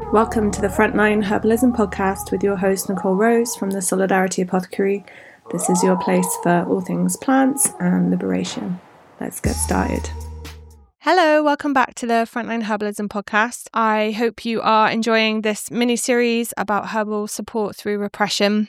Welcome to the Frontline Herbalism podcast with your host Nicole Rose from the Solidarity Apothecary. This is your place for all things plants and liberation. Let's get started. Hello, welcome back to the Frontline Herbalism podcast. I hope you are enjoying this mini-series about herbal support through repression.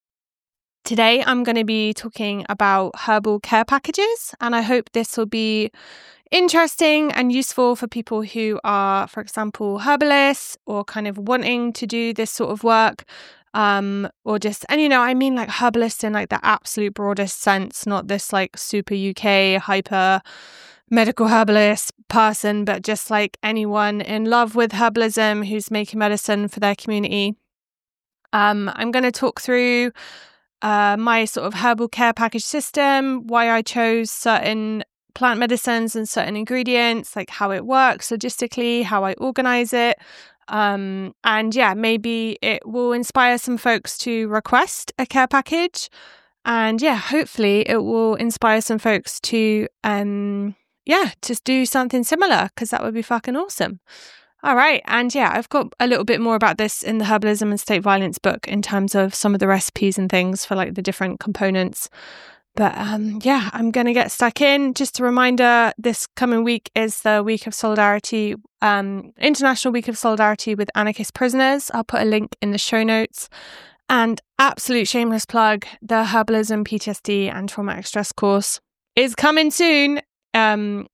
Today I'm going to be talking about herbal care packages, and I hope this will be interesting and useful for people who are, for example, herbalists or kind of wanting to do this sort of work, or just, and I mean like herbalists in like the absolute broadest sense, not this like super UK hyper medical herbalist person, but just like anyone in love with herbalism who's making medicine for their community. I'm going to talk through my sort of herbal care package system, why I chose certain plant medicines and certain ingredients, like how it works logistically, how I organize it. And yeah, maybe it will inspire some folks to request a care package. And yeah, hopefully it will inspire some folks to, just do something similar, because that would be fucking awesome. All right. And yeah, I've got a little bit more about this in the Herbalism and State Violence book in terms of some of the recipes and things for like the different components. But I'm going to get stuck in. Just a reminder, this coming week is the Week of Solidarity, International Week of Solidarity with Anarchist Prisoners. I'll put a link in the show notes. And absolute shameless plug, the Herbalism, PTSD and Traumatic Stress course is coming soon on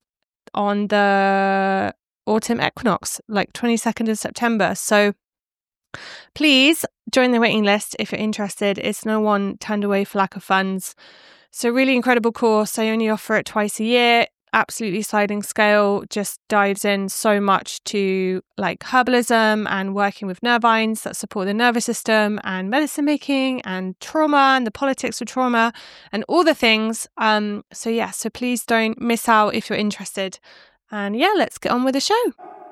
the autumn equinox, like 22nd of September. So please join the waiting list if you're interested. It's no one turned away for lack of funds. So really incredible course. I only offer it twice a year. Absolutely sliding scale, just dives in so much to like herbalism and working with nervines that support the nervous system and medicine making and trauma and the politics of trauma and all the things. So please don't miss out if you're interested. And yeah, let's get on with the show.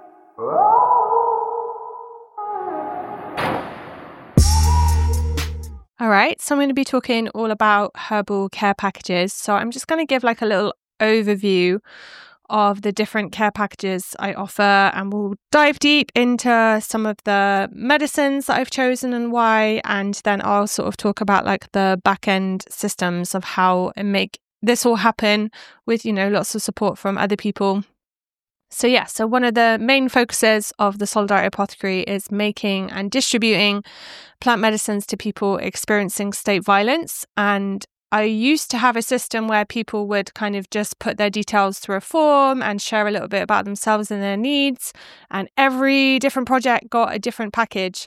All right, so I'm going to be talking all about herbal care packages. So I'm just going to give like a little overview of the different care packages I offer, and we'll dive deep into some of the medicines that I've chosen and why, and then I'll sort of talk about like the back end systems of how and make this all happen with, lots of support from other people. So one of the main focuses of the Solidarity Apothecary is making and distributing plant medicines to people experiencing state violence. And I used to have a system where people would kind of just put their details through a form and share a little bit about themselves and their needs. And every different project got a different package.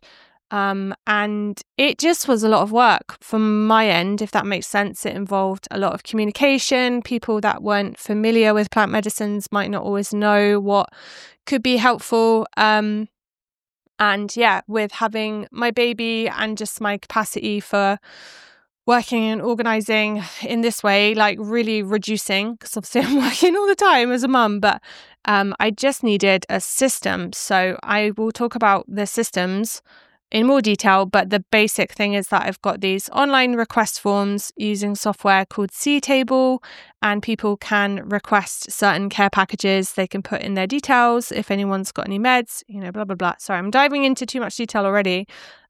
And it just was a lot of work from my end, if that makes sense. It involved a lot of communication. People that weren't familiar with plant medicines might not always know what could be helpful. And yeah, with having my baby and just my capacity for working and organizing in this way, like really reducing, because obviously I'm working all the time as a mum, but I just needed a system. So I will talk about the systems in more detail, but the basic thing is that I've got these online request forms using software called C-Table, and people can request certain care packages. They can put in their details if anyone's got any meds, blah, blah, blah. Sorry, I'm diving into too much detail already.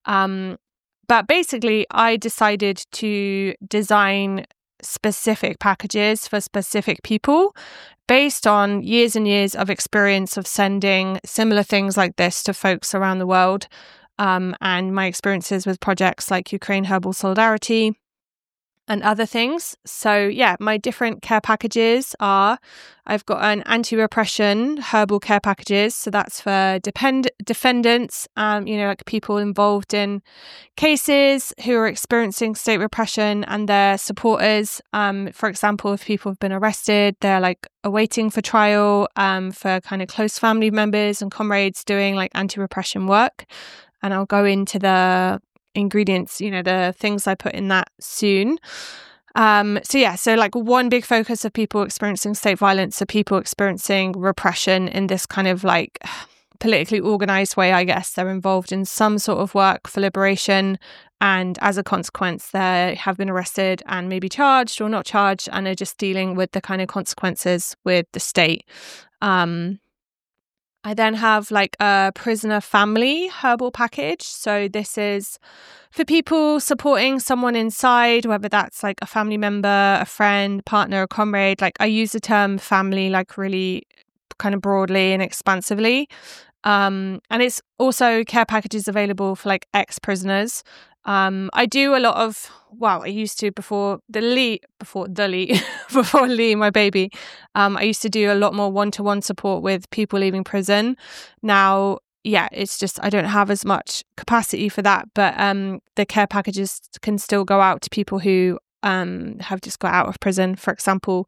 But basically, I decided to design specific packages for specific people based on years and years of experience of sending similar things like this to folks around the world. And my experiences with projects like Ukraine Herbal Solidarity and other things. So yeah, my different care packages are, I've got an anti-repression herbal care packages. So that's for defendants, like people involved in cases who are experiencing state repression and their supporters. For example, if people have been arrested, they're like awaiting for trial, for kind of close family members and comrades doing like anti-repression work. And I'll go into the ingredients, the things I put in that soon. So like one big focus of people experiencing state violence are people experiencing repression in this kind of like politically organized way, I guess. They're involved in some sort of work for liberation, and as a consequence, they have been arrested and maybe charged or not charged, and are just dealing with the kind of consequences with the state. I then have like a prisoner family herbal package. So this is for people supporting someone inside, whether that's like a family member, a friend, partner, a comrade. Like I use the term family like really kind of broadly and expansively. And it's also care packages available for like ex-prisoners. I do a lot of, I used to before Lee, before Lee, my baby. I used to do a lot more one-to-one support with people leaving prison. Now, it's just I don't have as much capacity for that, but the care packages can still go out to people who have just got out of prison, for example.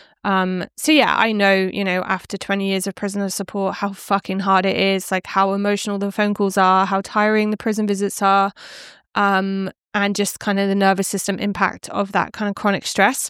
I know, after 20 years of prisoner support, how fucking hard it is, like how emotional the phone calls are, how tiring the prison visits are, and just kind of the nervous system impact of that kind of chronic stress.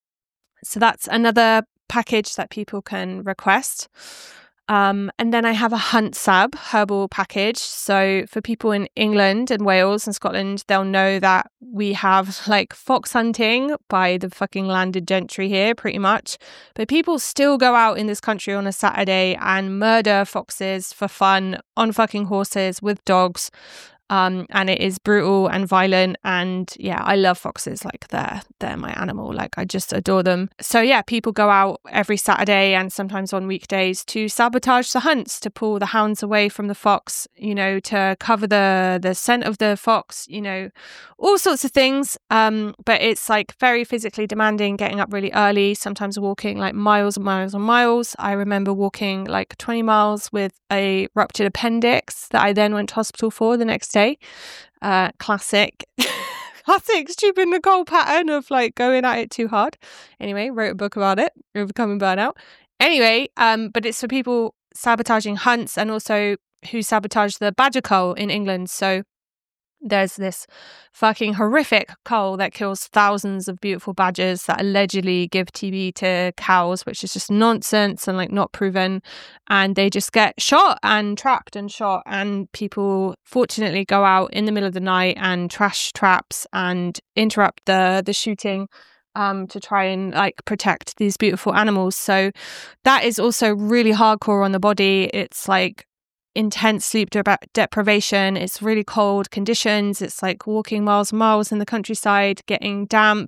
So that's another package that people can request. And then I have a Hunt Sab herbal package. So for people in England and Wales and Scotland, they'll know that we have like fox hunting by the fucking landed gentry here, pretty much. But people still go out in this country on a Saturday and murder foxes for fun on fucking horses with dogs. And it is brutal and violent, and I love foxes. Like they're my animal. Like I just adore them. So people go out every Saturday and sometimes on weekdays to sabotage the hunts, to pull the hounds away from the fox, to cover the scent of the fox, all sorts of things. But it's like very physically demanding, getting up really early, sometimes walking like miles and miles and miles. I remember walking like 20 miles with a ruptured appendix that I then went to hospital for the next day. Classic stupid Nicole pattern of like going at it too hard. Anyway, wrote a book about it, overcoming burnout. Anyway, but it's for people sabotaging hunts and also who sabotage the badger cull in England. So there's this fucking horrific cull that kills thousands of beautiful badgers that allegedly give TB to cows, which is just nonsense and like not proven. And they just get shot and trapped and shot. And people fortunately go out in the middle of the night and trash traps and interrupt the shooting to try and like protect these beautiful animals. So that is also really hardcore on the body. It's like intense sleep deprivation. It's really cold conditions. It's like walking miles and miles in the countryside, getting damp.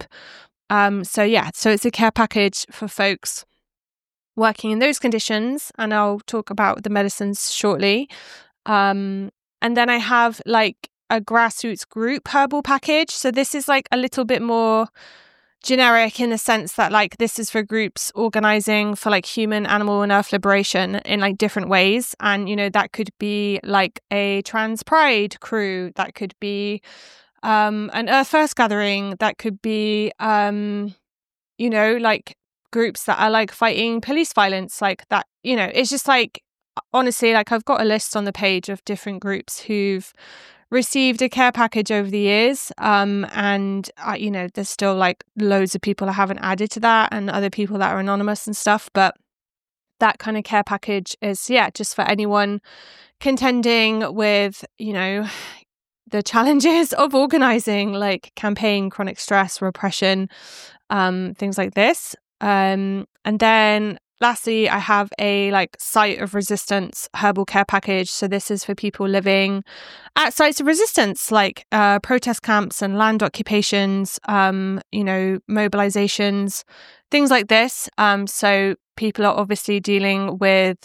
So it's a care package for folks working in those conditions, and I'll talk about the medicines shortly. And then I have like a grassroots group herbal package. So this is like a little bit more generic in the sense that like this is for groups organizing for like human, animal and earth liberation in like different ways. And that could be like a trans pride crew, that could be an Earth First gathering, that could be like groups that are like fighting police violence, like that. It's just like, honestly, like I've got a list on the page of different groups who've received a care package over the years, and there's still like loads of people I haven't added to that, and other people that are anonymous and stuff, but that kind of care package is just for anyone contending with the challenges of organizing like campaign, chronic stress, repression, things like this. And then lastly, I have a like site of resistance herbal care package. So this is for people living at sites of resistance, like protest camps and land occupations, mobilizations, things like this. So people are obviously dealing with,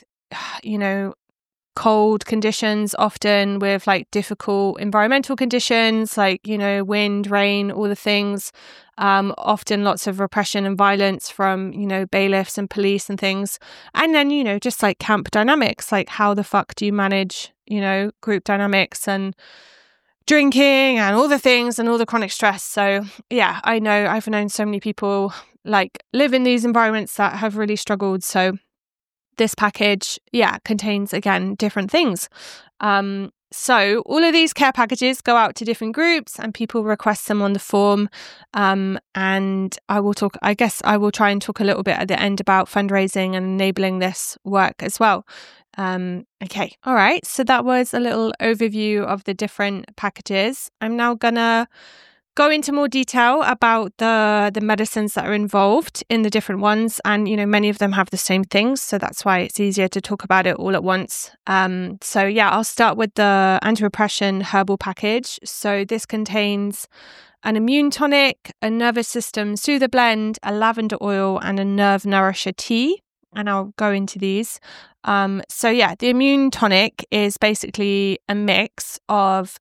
cold conditions, often with like difficult environmental conditions, like, wind, rain, all the things. Often lots of repression and violence from, bailiffs and police and things. And then, just like camp dynamics, like how the fuck do you manage, group dynamics and drinking and all the things and all the chronic stress. So I know I've known so many people like live in these environments that have really struggled. So this package, contains, again, different things. So all of these care packages go out to different groups and people request them on the form. And I will try and talk a little bit at the end about fundraising and enabling this work as well. Okay. All right. So that was a little overview of the different packages. I'm now gonna go into more detail about the medicines that are involved in the different ones, and many of them have the same things, so that's why it's easier to talk about it all at once. So yeah, I'll start with the anti-repression herbal package. So this contains an immune tonic, a nervous system soother blend, a lavender oil, and a nerve nourisher tea. And I'll go into these. So yeah, the immune tonic is basically a mix of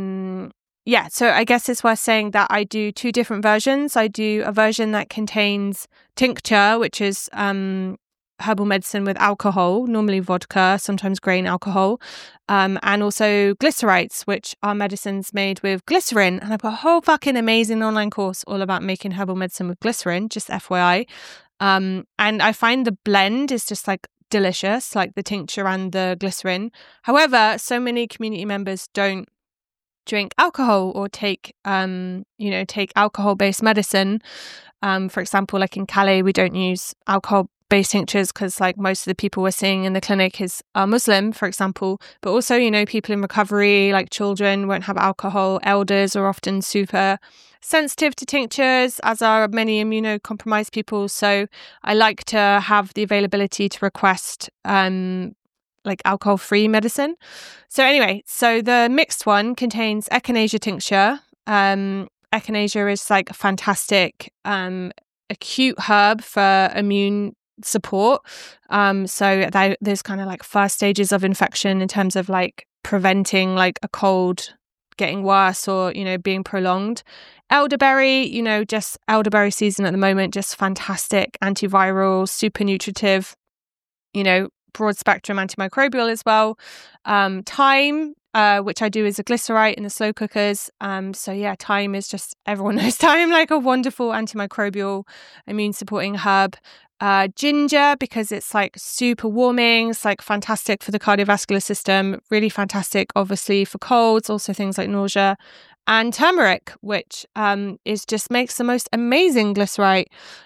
so I guess it's worth saying that I do two different versions. I do a version that contains tincture, which is herbal medicine with alcohol, normally vodka, sometimes grain alcohol, and also glycerites, which are medicines made with glycerin. And I've got a whole fucking amazing online course all about making herbal medicine with glycerin, just FYI. And I find the blend is just like delicious, like the tincture and the glycerin. However, so many community members don't drink alcohol or take alcohol-based medicine. For example, like in Calais, we don't use alcohol-based tinctures because like most of the people we're seeing in the clinic are Muslim, for example. But also, people in recovery, like children, won't have alcohol. Elders are often super sensitive to tinctures, as are many immunocompromised people. So I like to have the availability to request like alcohol-free medicine. So anyway, so the mixed one contains echinacea tincture. Echinacea is like a fantastic acute herb for immune support. So there's kind of like first stages of infection in terms of like preventing like a cold getting worse or, being prolonged. Elderberry, just elderberry season at the moment, just fantastic antiviral, super nutritive, broad spectrum antimicrobial as well. Thyme, which I do as a glycerite in the slow cookers. So yeah, thyme is just, everyone knows thyme, like a wonderful antimicrobial immune supporting herb. Ginger, because it's like super warming, it's like fantastic for the cardiovascular system, really fantastic obviously for colds, also things like nausea. And turmeric, which makes the most amazing glycerite.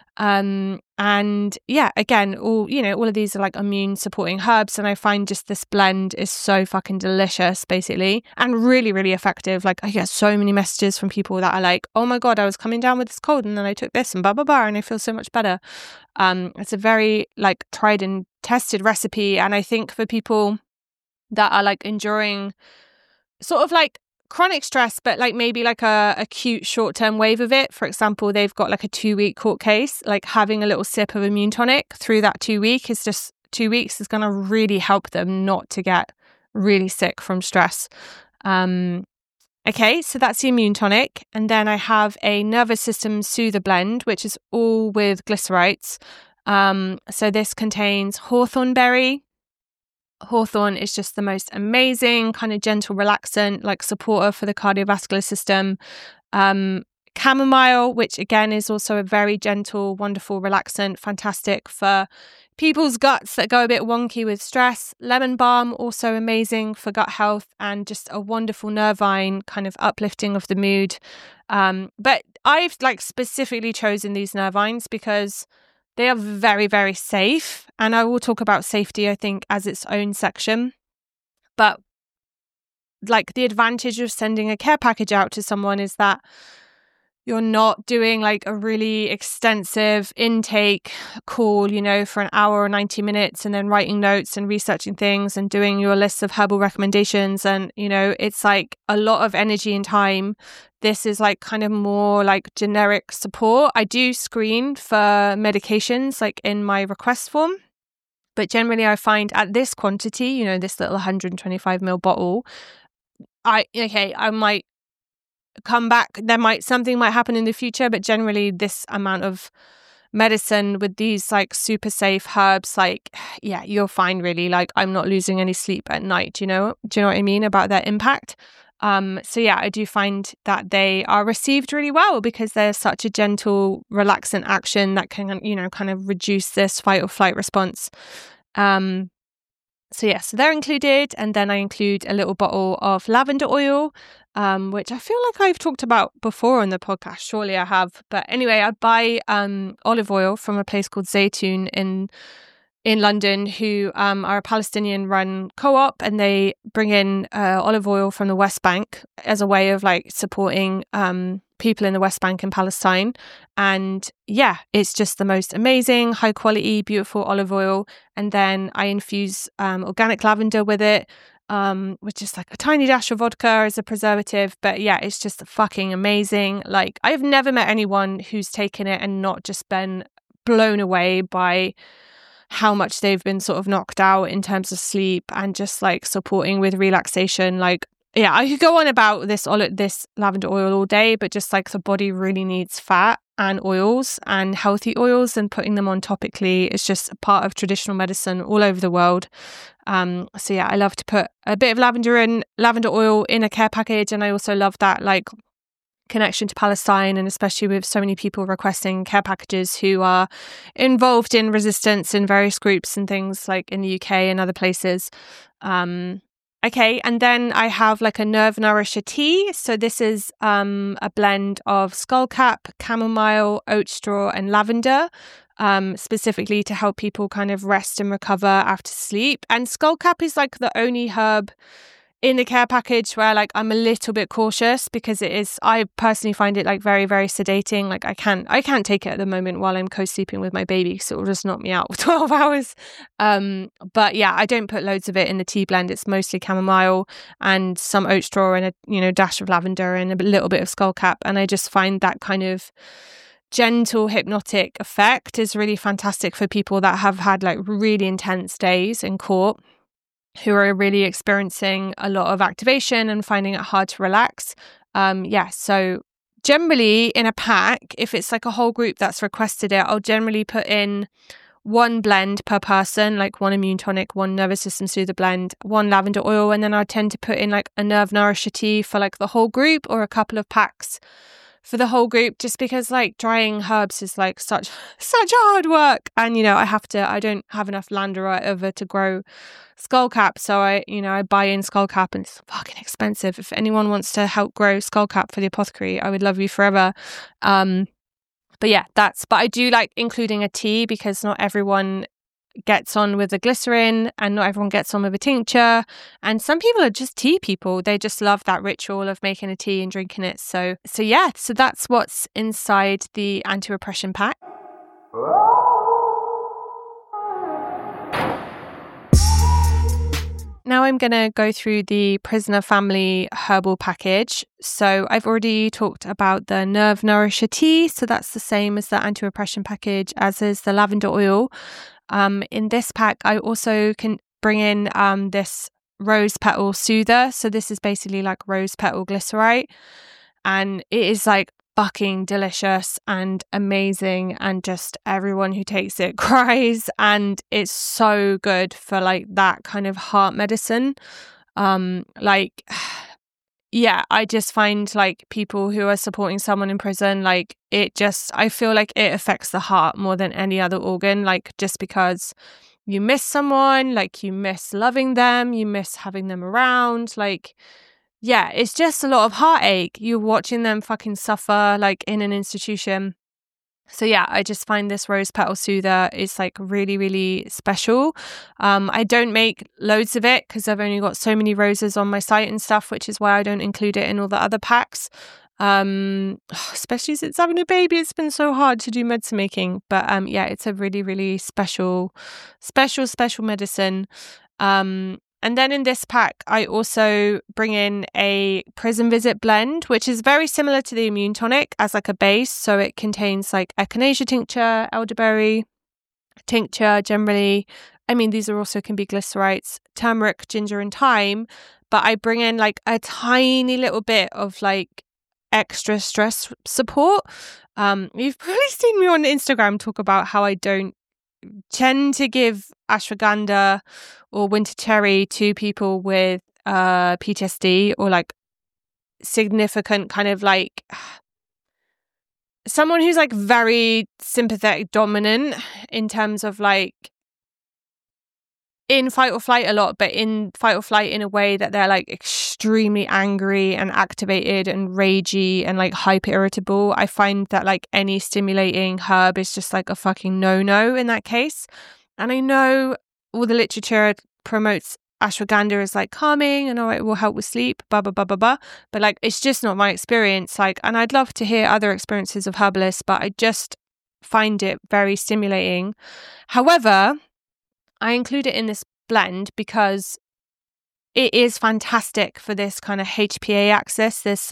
And yeah, again, all of these are like immune supporting herbs, and I find just this blend is so fucking delicious, basically, and really, really effective. Like I get so many messages from people that are like, "Oh my god, I was coming down with this cold, and then I took this, and blah blah blah, and I feel so much better." It's a very like tried and tested recipe, and I think for people that are like enduring sort of like chronic stress, but like maybe like a acute short-term wave of it. For example, they've got like a 2-week court case, like having a little sip of immune tonic through that 2 weeks is going to really help them not to get really sick from stress. Okay, so that's the immune tonic. And then I have a nervous system soother blend, which is all with glycerites. So this contains hawthorn berry. Hawthorn is just the most amazing kind of gentle relaxant, like supporter for the cardiovascular system. Chamomile, which again is also a very gentle, wonderful relaxant, fantastic for people's guts that go a bit wonky with stress. Lemon balm, also amazing for gut health and just a wonderful nervine kind of uplifting of the mood. But I've like specifically chosen these nervines because they are very, very safe. And I will talk about safety, I think, as its own section. But like the advantage of sending a care package out to someone is that you're not doing like a really extensive intake call, for an hour or 90 minutes and then writing notes and researching things and doing your list of herbal recommendations. And, it's like a lot of energy and time. This is like kind of more like generic support. I do screen for medications like in my request form, but generally I find at this quantity, this little 125 ml bottle, I might come back. Something might happen in the future, but generally this amount of medicine with these like super safe herbs, like, yeah, you're fine really. Like I'm not losing any sleep at night, do you know what I mean about their impact? So yeah, I do find that they are received really well because they're such a gentle, relaxant action that can, kind of reduce this fight or flight response. So they're included. And then I include a little bottle of lavender oil, which I feel like I've talked about before on the podcast. Surely I have. But anyway, I buy olive oil from a place called Zaytoun in London, who are a Palestinian-run co-op, and they bring in olive oil from the West Bank as a way of like supporting people in the West Bank and Palestine. And yeah, it's just the most amazing, high quality, beautiful olive oil. And then I infuse organic lavender with it, with just like a tiny dash of vodka as a preservative. But yeah, it's just fucking amazing. Like, I've never met anyone who's taken it and not just been blown away by how much they've been sort of knocked out in terms of sleep and just like supporting with relaxation. Like, yeah, I could go on about this lavender oil all day, but just like the body really needs fat and oils and healthy oils, and putting them on topically is just a part of traditional medicine all over the world. So yeah, I love to put a bit of lavender oil in a care package. And I also love that like connection to Palestine, and especially with so many people requesting care packages who are involved in resistance in various groups and things like in the UK and other places. Okay, and then I have like a Nerve Nourisher tea. So this is a blend of skullcap, chamomile, oat straw, and lavender, specifically to help people kind of rest and recover after sleep. And skullcap is like the only herb in the care package where like I'm a little bit cautious, because I personally find it like very, very sedating. Like I can't take it at the moment while I'm co-sleeping with my baby, because it will just knock me out for 12 hours. But yeah, I don't put loads of it in the tea blend. It's mostly chamomile and some oat straw and a dash of lavender and a little bit of skullcap. And I just find that kind of gentle hypnotic effect is really fantastic for people that have had like really intense days in court, who are really experiencing a lot of activation and finding it hard to relax. So generally in a pack, if it's like a whole group that's requested it, I'll generally put in one blend per person, like one immune tonic, one nervous system soother blend, one lavender oil, and then I tend to put in like a Nerve Nourisher tea for like the whole group, or a couple of packs for the whole group, just because like drying herbs is like such hard work. And I don't have enough land or whatever to grow skullcap, so I buy in skullcap, and it's fucking expensive. If anyone wants to help grow skullcap for the apothecary, I would love you forever. But yeah, but I do like including a tea, because not everyone gets on with the glycerin and not everyone gets on with a tincture, and some people are just tea people. They just love that ritual of making a tea and drinking it. So that's what's inside the anti-repression pack. Now I'm going to go through the Prisoner Family herbal package. So I've already talked about the Nerve Nourisher tea. So that's the same as the anti-repression package, as is the lavender oil. In this pack, I also can bring in this rose petal soother. So this is basically like rose petal glycerite. And it is like fucking delicious and amazing, and just everyone who takes it cries, and it's so good for like that kind of heart medicine. I just find like people who are supporting someone in prison, like I feel like it affects the heart more than any other organ, like just because you miss someone, like you miss loving them, you miss having them around, like yeah, it's just a lot of heartache. You're watching them fucking suffer like in an institution. So yeah, I just find this rose petal soother is like really, really special. I don't make loads of it because I've only got so many roses on my site and stuff, which is why I don't include it in all the other packs. Especially since having a baby, it's been so hard to do medicine making. But it's a really, really special medicine. And then in this pack, I also bring in a prison visit blend, which is very similar to the immune tonic as like a base. So it contains like echinacea tincture, elderberry tincture generally. I mean, these are also can be glycerites, turmeric, ginger, and thyme. But I bring in like a tiny little bit of like extra stress support. You've probably seen me on Instagram talk about how I don't tend to give ashwagandha or winter cherry to people with PTSD or like significant kind of like someone who's like very sympathetic dominant in terms of like in fight or flight a lot, but in fight or flight in a way that they're like extremely angry and activated and ragey and like hyper irritable. I find that like any stimulating herb is just like a fucking no-no in that case. And I know all the literature promotes ashwagandha is like calming and it will help with sleep, blah, blah, blah, blah, blah. But like, it's just not my experience. Like, and I'd love to hear other experiences of herbalists, but I just find it very stimulating. However, I include it in this blend because it is fantastic for this kind of HPA axis, this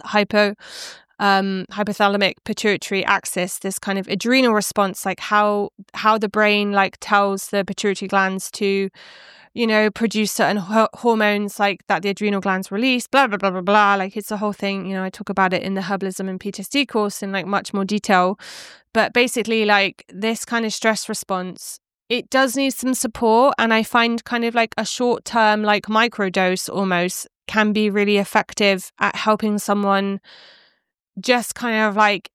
hypothalamic pituitary axis, this kind of adrenal response, like how the brain like tells the pituitary glands to, produce certain hormones like that the adrenal glands release, blah, blah, blah, blah, blah. Like it's a whole thing, I talk about it in the Herbalism and PTSD course in like much more detail. But basically like this kind of stress response, it does need some support. And I find kind of like a short-term like microdose almost can be really effective at helping someone just kind of like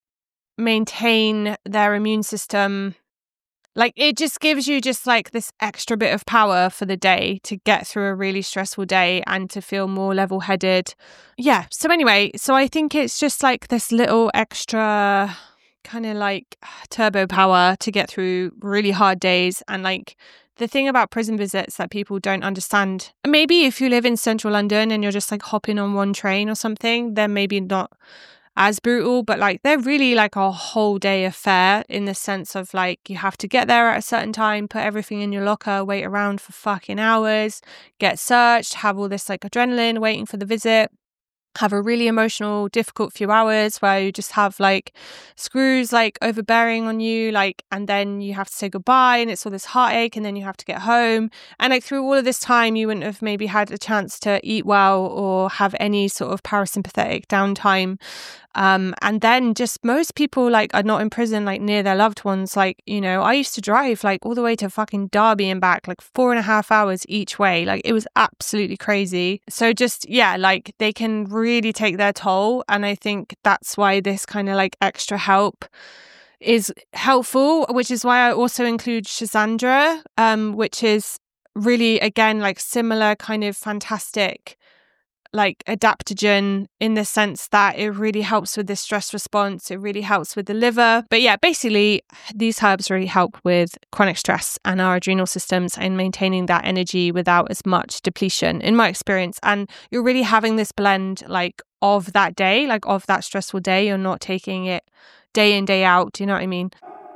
maintain their immune system. Like it just gives you just like this extra bit of power for the day to get through a really stressful day and to feel more level-headed. Yeah. So anyway, so I think it's just like this little extra kind of like turbo power to get through really hard days. And like the thing about prison visits that people don't understand, maybe if you live in central London and you're just like hopping on one train or something, then maybe not as brutal, but like they're really like a whole day affair in the sense of like you have to get there at a certain time, put everything in your locker, wait around for fucking hours, get searched, have all this like adrenaline waiting for the visit, have a really emotional, difficult few hours where you just have like screws like overbearing on you, like, and then you have to say goodbye and it's all this heartache and then you have to get home. And like through all of this time, you wouldn't have maybe had a chance to eat well or have any sort of parasympathetic downtime. And then just most people like are not in prison, like near their loved ones. Like, I used to drive like all the way to fucking Derby and back, like 4.5 hours each way. Like it was absolutely crazy. So just, yeah, like they can really take their toll. And I think that's why this kind of like extra help is helpful, which is why I also include Schisandra, which is really, again, like similar kind of fantastic like adaptogen in the sense that it really helps with the stress response. It really helps with the liver. But yeah, basically these herbs really help with chronic stress and our adrenal systems and maintaining that energy without as much depletion in my experience. And you're really having this blend like of that day, like of that stressful day. You're not taking it day in, day out. Do you know what I mean?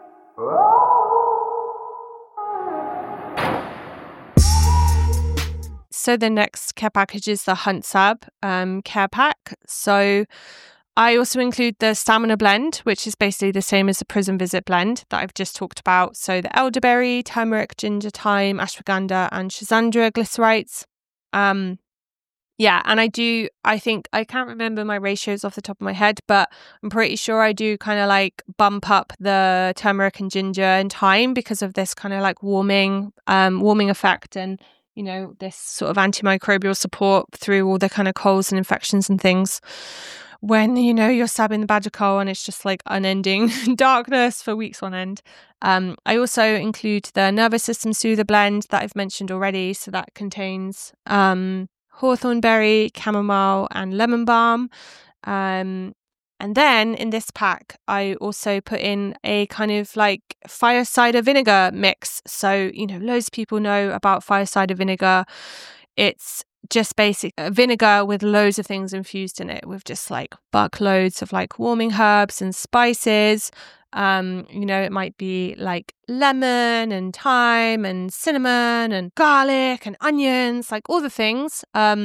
So the next care package is the Huntsab care pack. So I also include the Stamina blend, which is basically the same as the prison visit blend that I've just talked about. So the elderberry, turmeric, ginger, thyme, ashwagandha, and Schisandra glycerites. Yeah, and I think, I can't remember my ratios off the top of my head, but I'm pretty sure I do kind of like bump up the turmeric and ginger and thyme because of this kind of like warming effect and this sort of antimicrobial support through all the kind of colds and infections and things when, you're stabbing the badger coal and it's just like unending darkness for weeks on end. I also include the nervous system soother blend that I've mentioned already. So that contains hawthorn berry, chamomile and lemon balm. And then in this pack, I also put in a kind of like fire cider vinegar mix. So, loads of people know about fire cider vinegar. It's just basic vinegar with loads of things infused in it, with just like buckloads of like warming herbs and spices. It might be like lemon and thyme and cinnamon and garlic and onions, like all the things.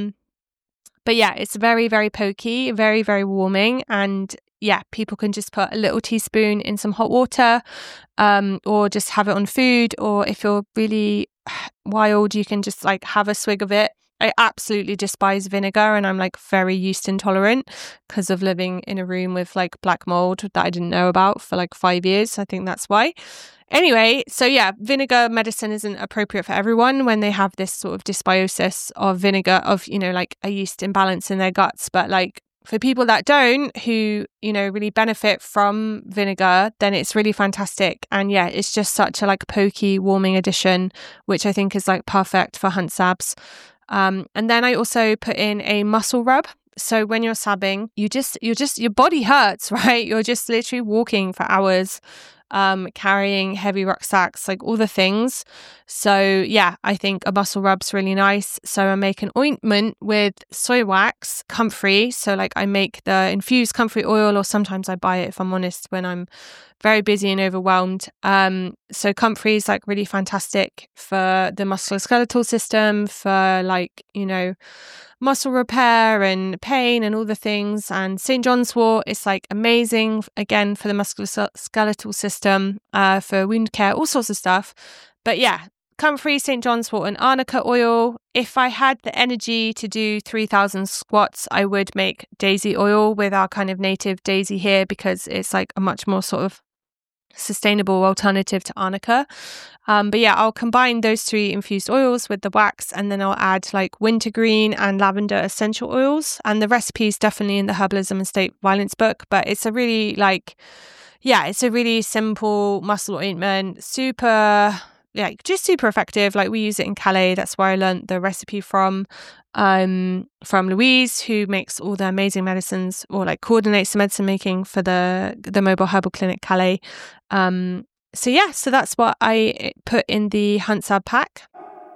But yeah, it's very, very pokey, very, very warming. And yeah, people can just put a little teaspoon in some hot water, or just have it on food. Or if you're really wild, you can just like have a swig of it. I absolutely despise vinegar and I'm like very yeast intolerant because of living in a room with like black mold that I didn't know about for like 5 years. I think that's why. Anyway, so yeah, vinegar medicine isn't appropriate for everyone when they have this sort of dysbiosis of vinegar, of, like a yeast imbalance in their guts. But like for people that don't, who, really benefit from vinegar, then it's really fantastic. And yeah, it's just such a like pokey, warming addition, which I think is like perfect for Huntsabs. And then I also put in a muscle rub. So when you're sabbing, your body hurts, right? You're just literally walking for hours. carrying heavy rucksacks, like all the things. So yeah, I think a muscle rub's really nice. So I make an ointment with soy wax, comfrey. So like I make the infused comfrey oil, or sometimes I buy it, if I'm honest, when I'm very busy and overwhelmed. So comfrey is like really fantastic for the musculoskeletal system, for like, muscle repair and pain and all the things. And St. John's wort is like amazing, again, for the musculoskeletal system, for wound care, all sorts of stuff. But yeah, comfrey, St. John's wort and arnica oil. If I had the energy to do 3,000 squats, I would make daisy oil with our kind of native daisy here, because it's like a much more sort of sustainable alternative to arnica. But yeah, I'll combine those 3 infused oils with the wax, and then I'll add like wintergreen and lavender essential oils. And the recipe is definitely in the Herbalism and State Violence book, but it's a really it's a really simple muscle ointment, just super effective. Like we use it in Calais. That's where I learned the recipe from Louise, who makes all the amazing medicines, or like coordinates the medicine making for the mobile herbal clinic Calais. So that's what I put in the Hunsab pack.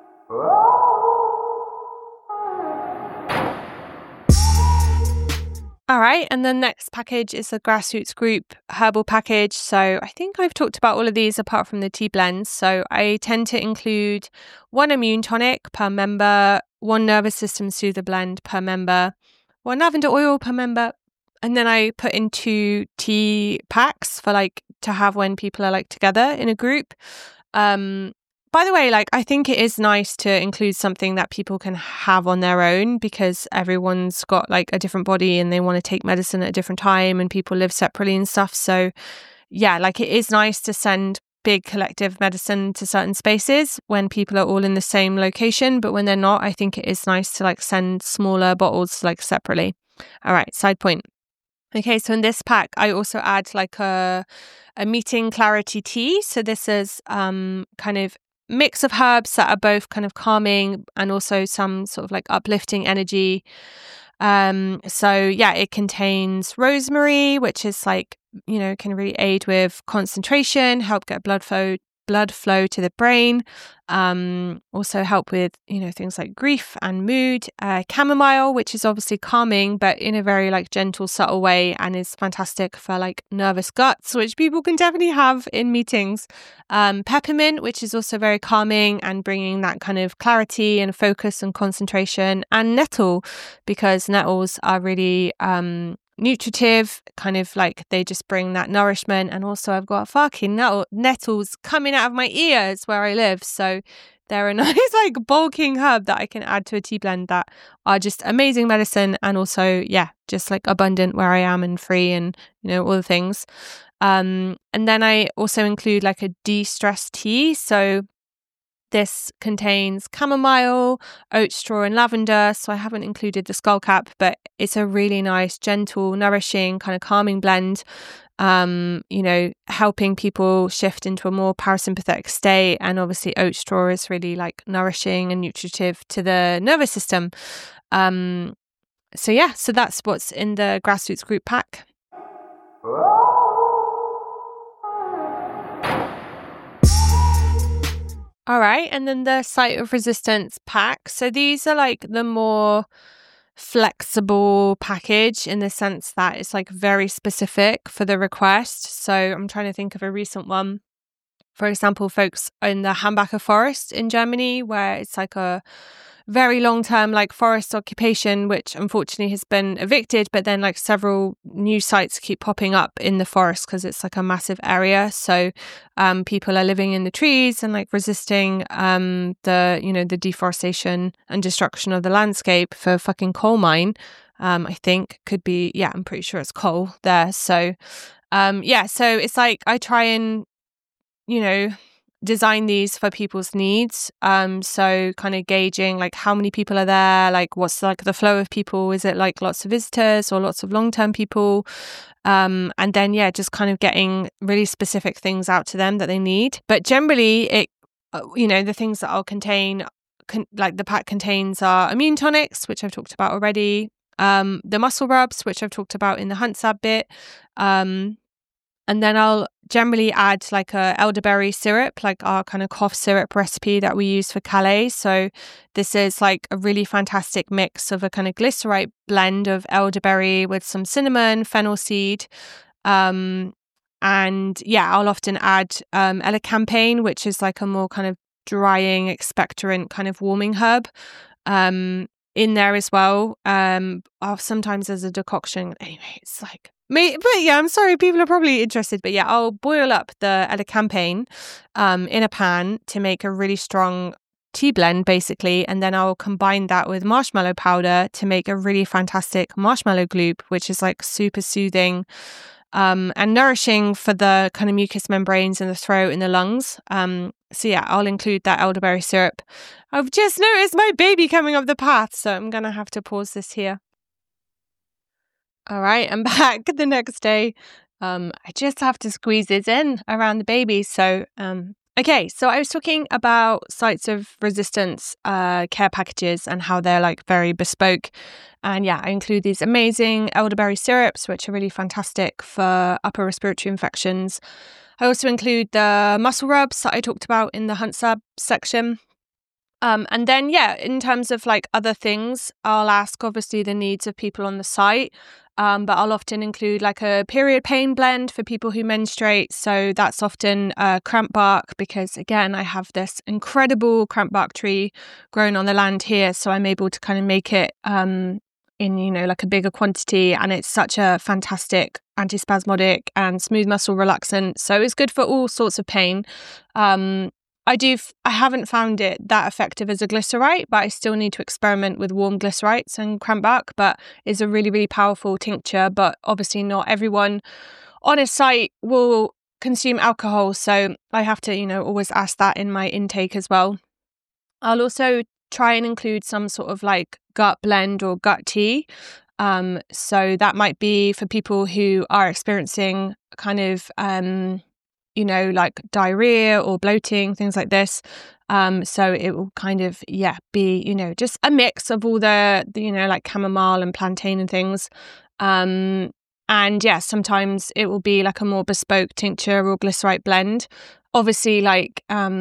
All right, and the next package is the Grassroots Group herbal package. So I think I've talked about all of these apart from the tea blends. So I tend to include 1 immune tonic per member, 1 nervous system soother blend per member, 1 lavender oil per member, and then I put in 2 tea packs for like to have when people are like together in a group. By the way, like I think it is nice to include something that people can have on their own, because everyone's got like a different body and they want to take medicine at a different time, and people live separately and stuff. So yeah, like it is nice to send big collective medicine to certain spaces when people are all in the same location, but when they're not, I think it is nice to like send smaller bottles like separately. All right, side point. Okay, so in this pack, I also add like a meeting clarity tea. So this is kind of mix of herbs that are both kind of calming and also some sort of like uplifting energy. So yeah, it contains rosemary, which is like, can really aid with concentration, help get blood flow to the brain, also help with, things like grief and mood. Chamomile, which is obviously calming, but in a very like gentle, subtle way, and is fantastic for like nervous guts, which people can definitely have in meetings. Peppermint, which is also very calming and bringing that kind of clarity and focus and concentration. And nettle, because nettles are really nutritive, kind of like they just bring that nourishment. And also I've got fucking nettles coming out of my ears where I live, so they're a nice like bulking herb that I can add to a tea blend that are just amazing medicine, and also just like abundant where I am and free and all the things. And then I also include like a de-stress tea. So this contains chamomile, oat straw and lavender. So I haven't included the skullcap, but it's a really nice, gentle, nourishing, kind of calming blend, helping people shift into a more parasympathetic state. And obviously oat straw is really like nourishing and nutritive to the nervous system. So that's what's in the Grassroots Group pack. All right, and then the Site of Resistance pack. So these are like the more flexible package in the sense that it's like very specific for the request. So I'm trying to think of a recent one. For example, folks in the Hambacher Forest in Germany, where it's like a very long-term like forest occupation, which unfortunately has been evicted, but then like several new sites keep popping up in the forest because it's like a massive area. So people are living in the trees and like resisting the deforestation and destruction of the landscape for fucking coal mine. I think could be, I'm pretty sure it's coal there. So so it's like I try and design these for people's needs. So kind of gauging like how many people are there, like what's like the flow of people, is it like lots of visitors or lots of long-term people, and then just kind of getting really specific things out to them that they need. But generally it the things that I'll contain, like the pack contains, are immune tonics, which I've talked about already, the muscle rubs, which I've talked about in the Hunsab bit, And then I'll generally add like a elderberry syrup, like our kind of cough syrup recipe that we use for Calais. So this is like a really fantastic mix of a kind of glycerite blend of elderberry with some cinnamon, fennel seed. And yeah, I'll often add elecampane, which is like a more kind of drying, expectorant kind of warming herb in there as well. Sometimes as a decoction. Anyway, it's like me, but yeah, I'm sorry, people are probably interested, but yeah, I'll boil up the elecampane in a pan to make a really strong tea blend, basically, and then I'll combine that with marshmallow powder to make a really fantastic marshmallow gloop, which is like super soothing and nourishing for the kind of mucous membranes in the throat and the lungs. So yeah, I'll include that elderberry syrup. I've just noticed my baby coming up the path, so I'm going to have to pause this here. All right, I'm back the next day. I just have to squeeze this in around the baby. So, okay, so I was talking about sites of resistance care packages and how they're like very bespoke. And yeah, I include these amazing elderberry syrups, which are really fantastic for upper respiratory infections. I also include the muscle rubs that I talked about in the Hunt Sub section. And then, yeah, in terms of like other things, I'll ask obviously the needs of people on the site. But I'll often include like a period pain blend for people who menstruate. So that's often cramp bark, because again, I have this incredible cramp bark tree grown on the land here. So I'm able to kind of make it in, like a bigger quantity. And it's such a fantastic antispasmodic and smooth muscle relaxant. So it's good for all sorts of pain. I haven't found it that effective as a glycerite, but I still need to experiment with warm glycerites and cramp bark, but it's a really, really powerful tincture. But obviously not everyone on a site will consume alcohol. So I have to, always ask that in my intake as well. I'll also try and include some sort of like gut blend or gut tea. So that might be for people who are experiencing kind of like diarrhea or bloating, things like this. So it will kind of, be, just a mix of all the like chamomile and plantain and things. And yeah, sometimes it will be like a more bespoke tincture or glycerite blend. Obviously, like,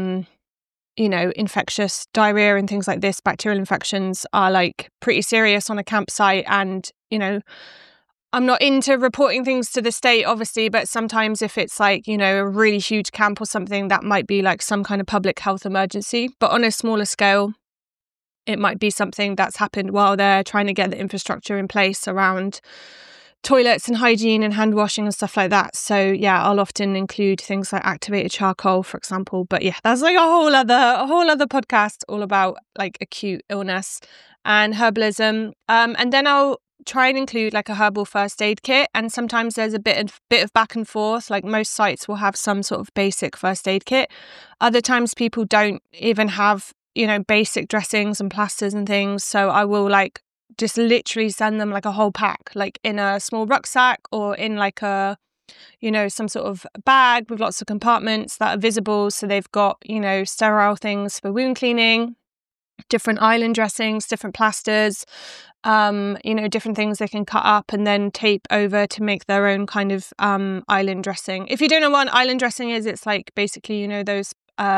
infectious diarrhea and things like this, bacterial infections are like pretty serious on a campsite. And, I'm not into reporting things to the state, obviously, but sometimes if it's like, a really huge camp or something, that might be like some kind of public health emergency. But on a smaller scale, it might be something that's happened while they're trying to get the infrastructure in place around toilets and hygiene and hand washing and stuff like that. So yeah, I'll often include things like activated charcoal, for example. But yeah, that's like a whole other podcast all about like acute illness and herbalism. And then I'll try and include like a herbal first aid kit, and sometimes there's a bit of back and forth. Like most sites will have some sort of basic first aid kit. Other times people don't even have basic dressings and plasters and things, so I will like just literally send them like a whole pack, like in a small rucksack or in like a some sort of bag with lots of compartments that are visible, so they've got sterile things for wound cleaning, different island dressings, different plasters, different things they can cut up and then tape over to make their own kind of island dressing. If you don't know what an island dressing is, it's like basically, those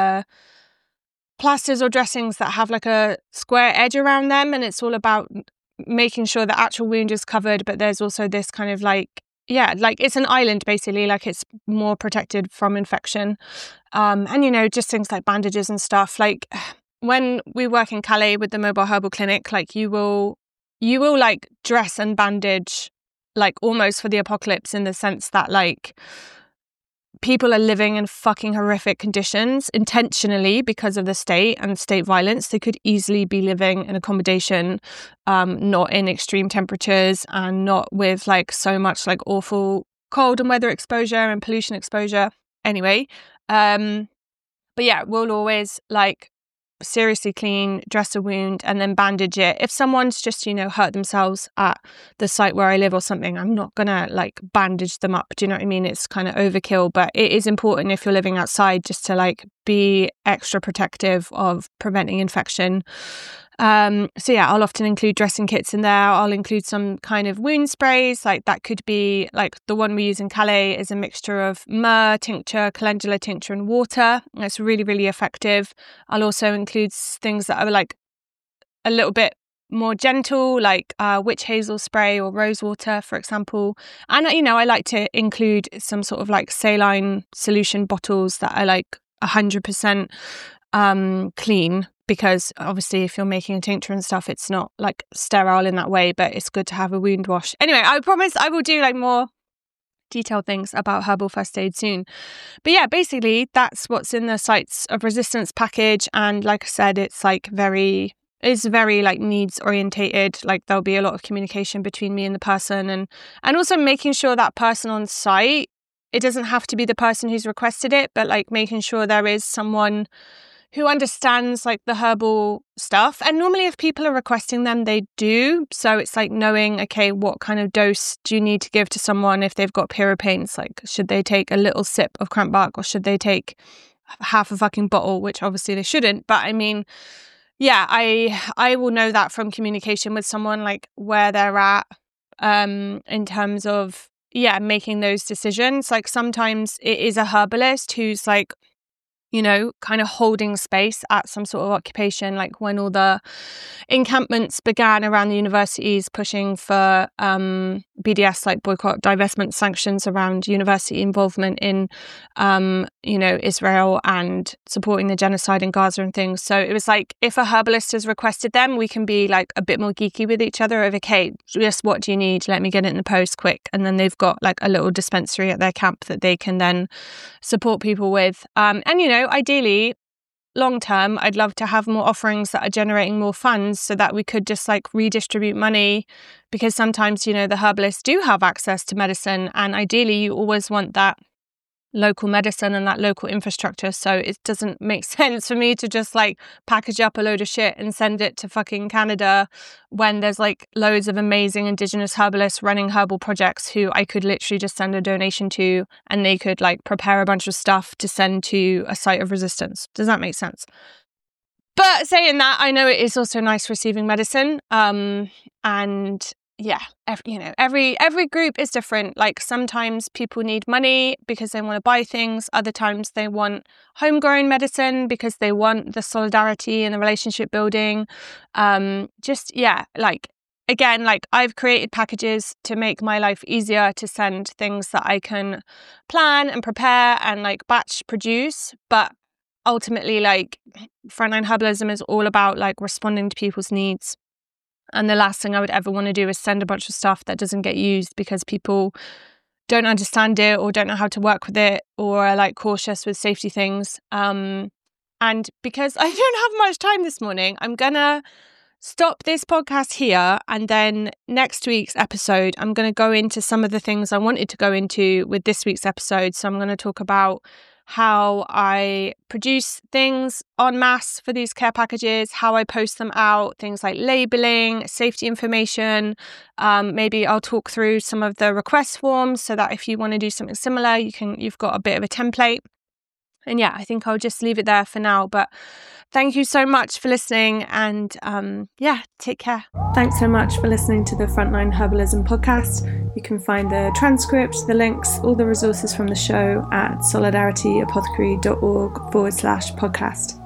plasters or dressings that have like a square edge around them, and it's all about making sure the actual wound is covered, but there's also this kind of like it's an island basically, like it's more protected from infection. And just things like bandages and stuff. Like when we work in Calais with the mobile herbal clinic, like you will like dress and bandage like almost for the apocalypse, in the sense that like people are living in fucking horrific conditions intentionally because of the state and state violence. They could easily be living in accommodation, not in extreme temperatures and not with like so much like awful cold and weather exposure and pollution exposure. Anyway, but yeah, we'll always like seriously clean, dress a wound, and then bandage it. If someone's just hurt themselves at the site where I live or something, I'm not gonna like bandage them up, do you know what I mean? It's kind of overkill, but it is important if you're living outside just to like be extra protective of preventing infection. So yeah, I'll often include dressing kits in there. I'll include some kind of wound sprays, like that could be like the one we use in Calais is a mixture of myrrh tincture, calendula tincture and water. It's really, really effective. I'll also include things that are like a little bit more gentle, like witch hazel spray or rose water, for example. And, I like to include some sort of like saline solution bottles that are like 100% clean, because obviously if you're making a tincture and stuff, it's not like sterile in that way, but it's good to have a wound wash. Anyway, I promise I will do like more detailed things about herbal first aid soon. But yeah, basically that's what's in the Sites of Resistance package. And like I said, it's very like needs orientated. Like there'll be a lot of communication between me and the person, and also making sure that person on site, it doesn't have to be the person who's requested it, but like making sure there is someone who understands like the herbal stuff. And normally if people are requesting them, they do. So it's like knowing, okay, what kind of dose do you need to give to someone if they've got period pains? Like, should they take a little sip of cramp bark, or should they take half a fucking bottle, which obviously they shouldn't. But I mean, yeah, I will know that from communication with someone, like where they're at in terms of, making those decisions. Like sometimes it is a herbalist who's like, kind of holding space at some sort of occupation, like when all the encampments began around the universities pushing for BDS, like boycott, divestment, sanctions around university involvement in, Israel and supporting the genocide in Gaza and things. So it was like, if a herbalist has requested them, we can be like a bit more geeky with each other of, okay, just what do you need? Let me get it in the post quick. And then they've got like a little dispensary at their camp that they can then support people with. Ideally, long term, I'd love to have more offerings that are generating more funds so that we could just like redistribute money, because sometimes, the herbalists do have access to medicine, and ideally you always want that local medicine and that local infrastructure. So it doesn't make sense for me to just like package up a load of shit and send it to fucking Canada when there's like loads of amazing indigenous herbalists running herbal projects who I could literally just send a donation to, and they could like prepare a bunch of stuff to send to a site of resistance. Does that make sense? But saying that, I know it is also nice receiving medicine. And yeah, every group is different. Like sometimes people need money because they want to buy things. Other times they want homegrown medicine because they want the solidarity and the relationship building. Again, like I've created packages to make my life easier, to send things that I can plan and prepare and like batch produce. But ultimately, like Frontline Herbalism is all about like responding to people's needs. And the last thing I would ever want to do is send a bunch of stuff that doesn't get used because people don't understand it or don't know how to work with it or are like cautious with safety things. And because I don't have much time this morning, I'm going to stop this podcast here. And then next week's episode, I'm going to go into some of the things I wanted to go into with this week's episode. So I'm going to talk about how I produce things en masse for these care packages, how I post them out, things like labeling, safety information. Maybe I'll talk through some of the request forms so that if you want to do something similar, you've got a bit of a template. And yeah, I think I'll just leave it there for now. But thank you so much for listening, and take care. Thanks so much for listening to the Frontline Herbalism podcast. You can find the transcript, the links, all the resources from the show at solidarityapothecary.org/podcast.